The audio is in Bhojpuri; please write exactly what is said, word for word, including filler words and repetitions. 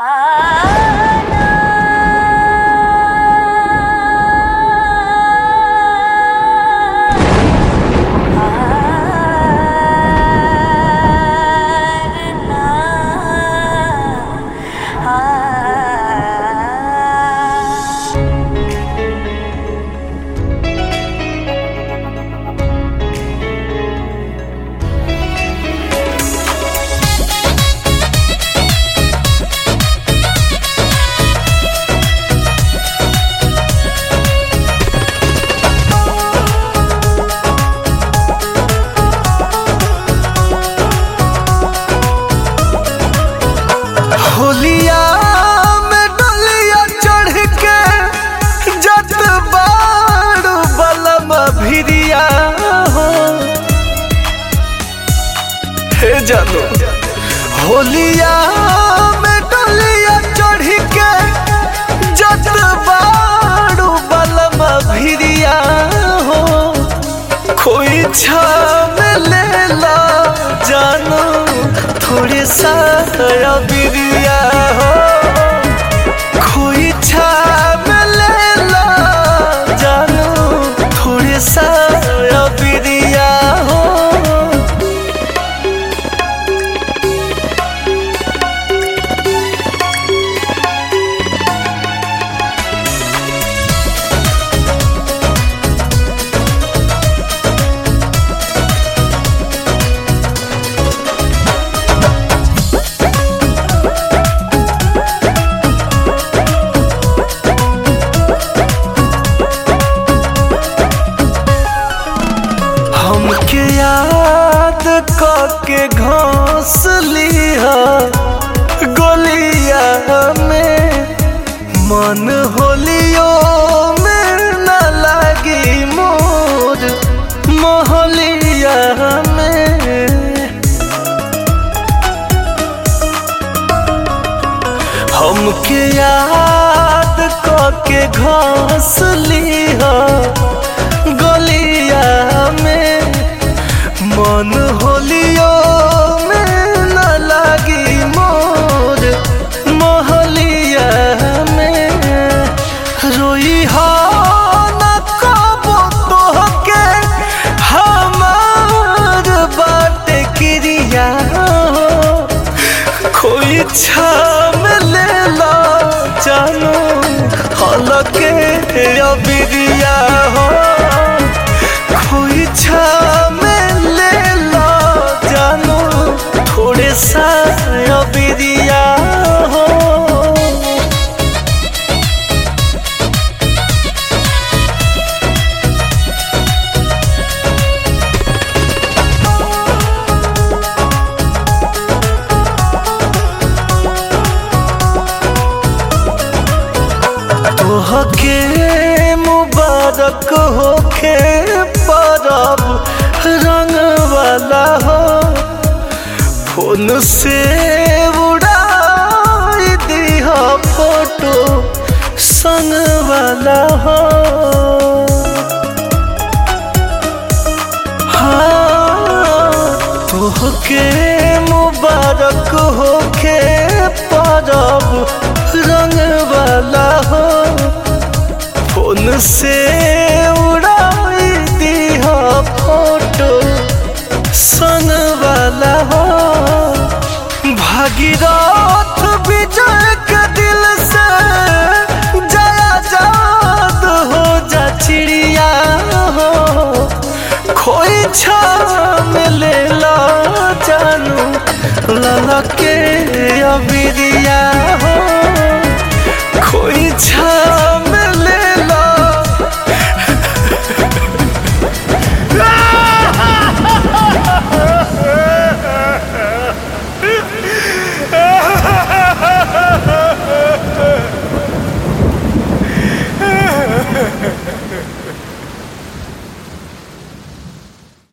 होलिया में डोलिया चढ़ के जत बाड़ बलम भिरिया हो हे जानो होलिया में डोलिया चढ़ के जत बाड़ बलम भिरिया हो कोई छाम लेला जानो थोड़ी सा बिरिया हो कोई छाम लेला जानो थोड़ी सा बिरिया हो हमके याद के घास लिया गोलिया में मन होलियो में न लगी मोर मोहलिया में हमके याद के घास लिया गोलिया में मन होलियो में न लगी मोर मोहलिया में रोई हो न कबो तोहके हमार बाट क्रिया कोई छाम लेला जानो हलके अबिरिया हो कोई छाम लेला जानो थोड़े सा अबिरिया हो तोहके मुबारक होखे परब रंग वाला हो फोन से उड़ाई दिहा फोटो संग वाला हो हाँ तोहके मुबारक होखे परब रंग वाला हो फोन से उड़ाई दिहा फोटो सन वाला हो भागीरथ विजय के दिल से जया जाद हो जा चिड़िया हो खोई छाम लेला जानू ललके अबिरिया हो कोई छा